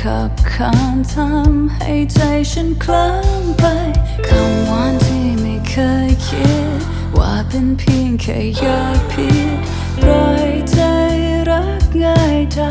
ขับขานทำให้ใจฉันเคลิ้มไปคำหวานที่ไม่เคยคิดว่าเป็นเพียงแค่ยาพิษปล่อยใจรักง่ายได้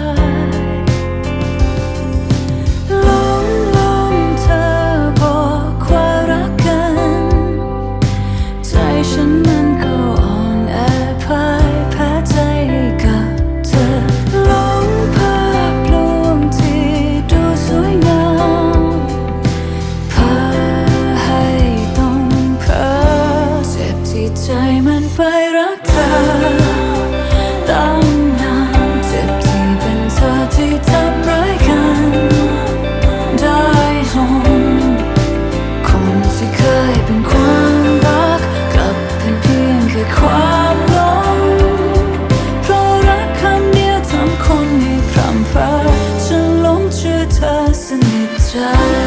ลงเธอบอกว่ารักกันใจฉันนั้นก็อ่อนแอพ่ายแพ้ใจกับเธอลงภาพลวงที่ดูสวยงามพาให้ต้องเพ้อเจ็บที่ใจมันไปรักเธอตั้งนานเจ็บที่เป็นเธอที่ทำร้ายกันได้ลงคนที่เคยเป็นความรักกลับเป็นเพียงแค่ความหลงเพราะรักคำเดียวทำคนให้พร่ำพราฉันหลงเชื่อเธอสนิทใจ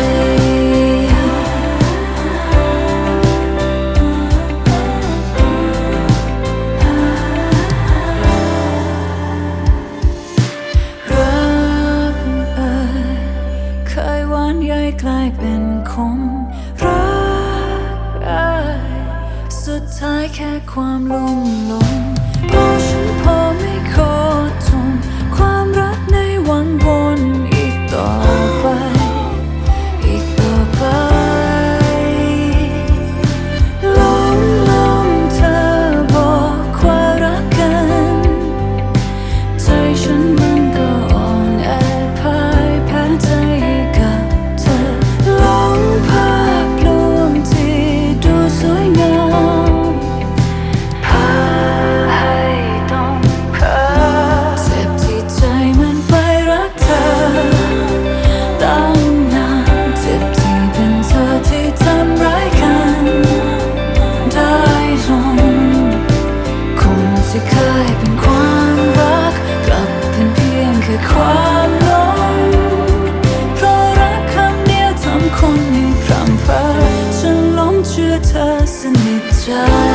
กลายเป็นคงรักสุดท้ายแค่ความลุ่มหลงเพราะฉันพอไม่ขอทนความรักในวังวนอีกต่อไปลงเธอบอกว่ารักกันใจฉันมันก็อ่อนแอพ่ายแพ้ใจกับภาพลวงที่ดูสวยงามพาให้ต้องเพ้อเจ็บที่ใจมันไปรักเธอตั้งนานเจ็บที่เป็นเธอที่ทำร้ายกันได้ลงคนที่เคยเป็นความรักกลับเป็นเพียงแค่ความหลงเพราะรักคำเดียวทำคนให้พร่ำพราฉันหลงเชื่อเธอสนิทใจ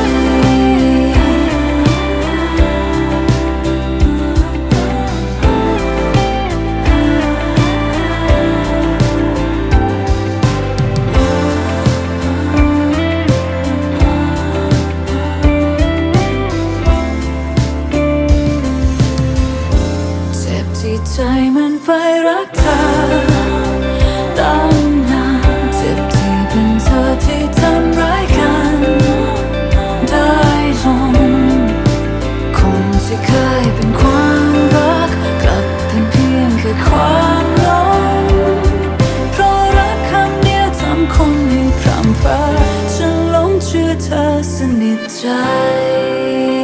เจ็บที่ใจมันไปรักเธอตั้งนานเจ็บที่เป็นเธอที่ทำร้ายกันได้ลงคนที่เคยเป็นความรักกลับเป็นเพียงแค่ความหลงเพราะรักคำเดียวทำคนให้พร่ำพราฉันหลงเชื่อเธอสนิทใจ